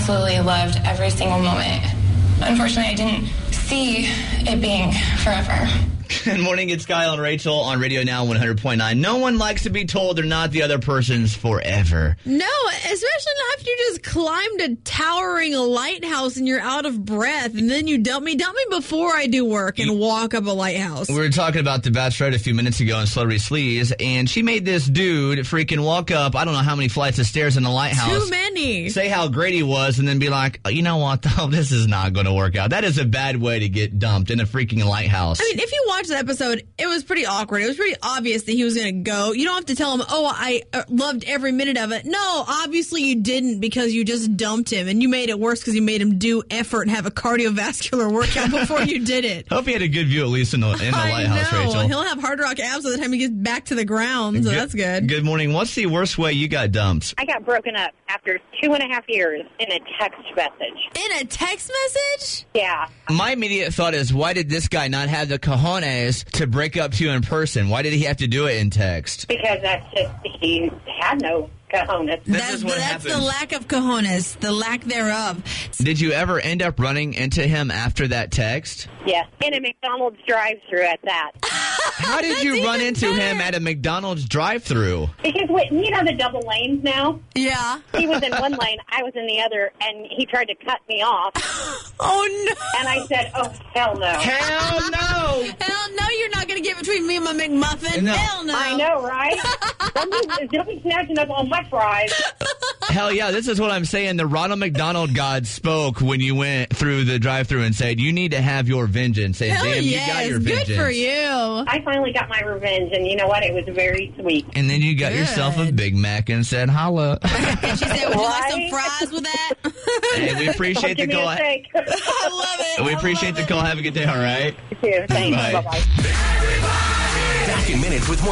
absolutely loved every single moment. Unfortunately, I didn't see it being forever. Good morning, it's Kyle and Rachel on Radio Now 100.9. No one likes to be told they're not the other person's forever. No, especially not if you just climbed a towering lighthouse and you're out of breath, and then you dump me before I do work and walk up a lighthouse. We were talking about The Bachelorette a few minutes ago on Celebrity Sleaze, and she made this dude freaking walk up, I don't know how many flights of stairs in the lighthouse. Too many. Say how great he was, and then be like, oh, you know what, though, this is not going to work out. That is a bad way to get dumped in a freaking lighthouse. I mean, if you watch the episode, it was pretty awkward. It was pretty obvious that he was going to go. You don't have to tell him, oh, I loved every minute of it. No, obviously you didn't, because you just dumped him, and you made it worse because you made him do effort and have a cardiovascular workout before you did it. Hope he had a good view, at least in the lighthouse, know. Rachel. He'll have hard rock abs by the time he gets back to the ground, so that's good. Good morning. What's the worst way you got dumped? I got broken up after 2.5 years in a text message. In a text message? Yeah. My immediate thought is, why did this guy not have the cojones to break up to you in person? Why did he have to do it in text? Because he had no cojones. That's the lack of cojones, the lack thereof. Did you ever end up running into him after that text? Yes, in a McDonald's drive-thru at that. How did you run into him at a McDonald's drive-thru? Because, you know the double lanes now? Yeah. He was in one lane, I was in the other, and he tried to cut me off. Oh, no. And I said, oh, hell no. Hell no. Hell no, you're not going to get between me and my McMuffin. No. Hell no. I know, right? Don't be snatching up on my fries. Hell yeah, this is what I'm saying. The Ronald McDonald God spoke when you went through the drive-thru and said, you need to have your vengeance. And Hell damn, yes. you got your Good vengeance. for you. I finally got my revenge, and you know what? It was very sweet. And then you got Good. yourself a Big Mac and said, holla. And she said, would you like some Right? fries with that? Hey, we appreciate the Give me call. a steak. I love it. We appreciate the call. Have a good day, all right? You too. Thanks. Bye. Bye-bye. Back in minutes with more.